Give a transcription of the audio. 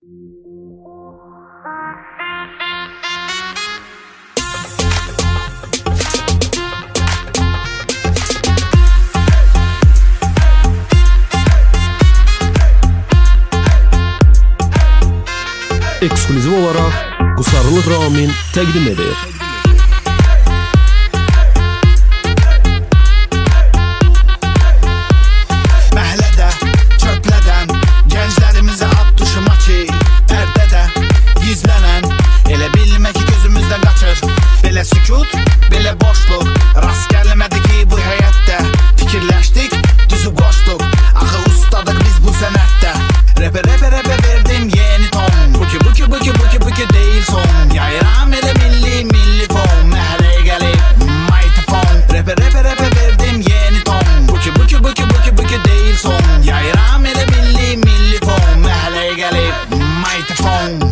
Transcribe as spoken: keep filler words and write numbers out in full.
Ekskluziv olaraq Qusarlı Ramin təqdim edir. Məhlədə, çöplədən gənclərimizə at düşümə ki, pərdədə gizlənən, elə bilmə ki gözümüzdən qaçır. Belə sükut, belə boşluq, rast gəlmədi ki bu həyətdə. Fikirləşdik, düzüb qoşduq, axı ustadıq biz bu sənətdə. Repə, repə, repə verdim yeni ton, bu ki, bu ki, bu ki, bu ki, bu ki deyil son. Yayıram elə milli, milli fon, məhləyə gəlib mikrofon. Repə, repə, repə verdim yeni ton, bu ki, bu ki, bu ki, bu ki, bu ki deyil son. Yayıram elə milli, milli fon, məhləyə gəlib mikrofon.